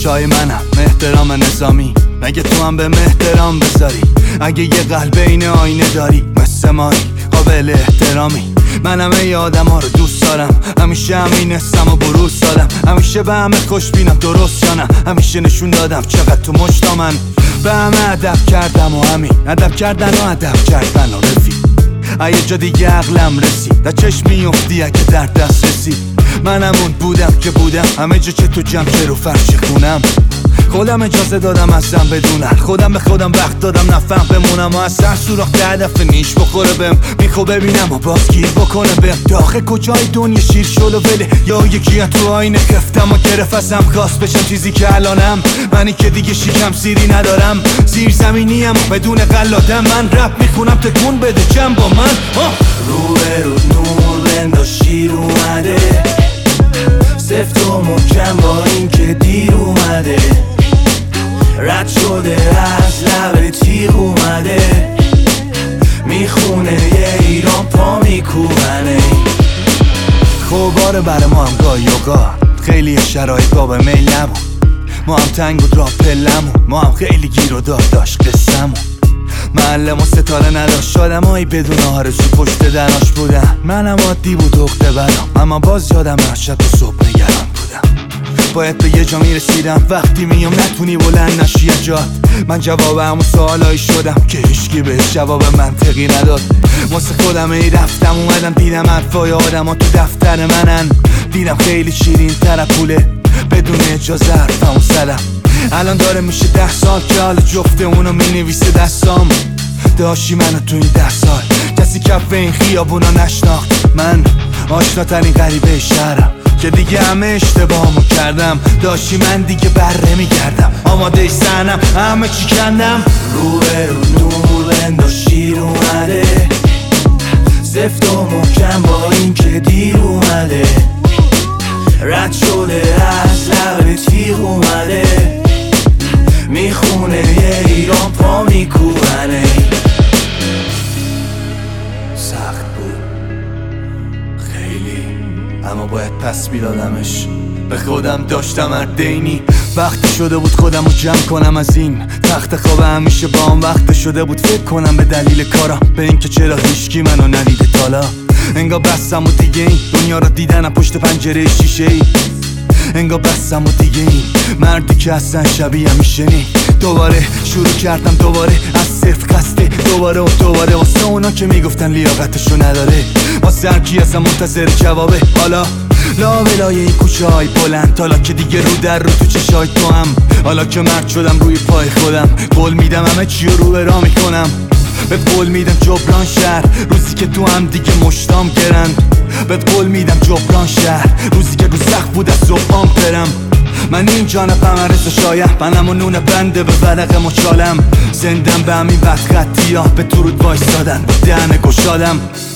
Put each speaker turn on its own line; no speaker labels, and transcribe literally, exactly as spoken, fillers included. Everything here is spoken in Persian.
شای منم احترام نظامی، مگه تو هم به احترام بذاری؟ اگه یه قلب این آینه داری مثل مایی قابل احترامی. منم ای آدم ها رو دوست دارم، همیشه همین حسم و بروز دادم، همیشه به همه خوش بینم درست یا نه، همیشه نشون دادم چقدر تو مشتا من به همه ادب کردم و همین ادب کردن و ادب کردن و رفیق. یه جا دیگه عقلم رسید، در چشم میفتی اگه در دست رسید. منم اون بودم که بودم، همه جا چه تو جمع که رو فرش خونم. خودم اجازه دادم ازم بدونن، خودم به خودم وقت دادم نفهم بمونم و از سر سوراخ ده دفعه نیش بخوره بهم. میخوا ببینم و باز گیر بکنه بهم. داخل کجای دنیا شیر شل و وله، یا یکی تو آینه کفتم و گرفت ازم خواست بشم چیزی که الانم. منی که دیگه شیکم سیری ندارم، زیر زمینیم و بدون قلادم. من رپ میخونم تکون بده جمع با من.
رو به رو نور بنداز شیر اومده، سفت و محکم با این که دیر اومده، رد شده از لب تیغ اومده، میخونه یه ایران پا میکوبنه.
خوباره برای ما هم گاهی و گاه، خیلی شرایط باب میل نبود، ما هم تنگ بود راه پلمون، ما هم خیلی گیر و دار داشت قصمون. معلم و ستاره نداشت، آدمایی بدون آرزو پشت دراش بودن. منم عادی بود اخته برام، اما باز یادم شب و صبح نگران بودم. باید به یه جا میرسیدم، وقتی میام نتونی بلند نشی جات. من جواب همون سوالایی شدم که هیچکی بهش جواب منطقی نداد. واسه خودم ای رفتم اومدم دیدم حرفای آدم ها تو دفتر منن. دیدم خیلی شیرین تر پوله، بدون اجازه حرفمو زدم. الان داره میشه ده سال که حال جفته اونو مینویسه دستام. داشتی منو تو این ده سال، کسی کف این خیابونا نشناخت. من آشناترین غریبه شهرم که دیگه همه اشتباهمو کردم. داشتی من دیگه بره میگردم، آماده سنم همه چی کندم.
رو به رو نور بنداز شیر اومده، سفت و محکم با این که دیر اومده، رد شده از لب تیغ اومده، میخونه یه ایران پا میکوبنه.
سخت بود خیلی، اما باید پس میدادمش. به خودم داشتم اردینی، وقتی شده بود خودم رو جمع کنم از این تخت خواب. همیشه با هم وقت شده بود فکر کنم به دلیل کارم، به اینکه چرا هیچکی منو ندیده تالا. انگار بستم و دیگه این دنیا رو دیدنم پشت پنجره شیشه ای. انگار بستم و دیگه این مردی که اصلا شبیه همیشه نی. دوباره شروع کردم دوباره از صفر خسته، دوباره و دوباره واسه اونا که میگفتن لیاقتشو نداره، واسه هر کی اصلا منتظر جوابه. حالا لا ولای این کوچه های بلند، حالا که دیگه رو در رو تو چشای تو هم، حالا که مرد شدم روی پای خودم. قول میدم همه چی رو به راه میکنم، به قول میدم جبران شهر روزی که تو هم دیگه مشتام گرند. به قول میدم جبران شهر روزی که رو سخت بود از صبحام برم. من این جانبم عرض شایم، منم و نون بنده به ورق مچالم. زندم به همین بدخطی ها، به درود وایستادن با دهن گشادم.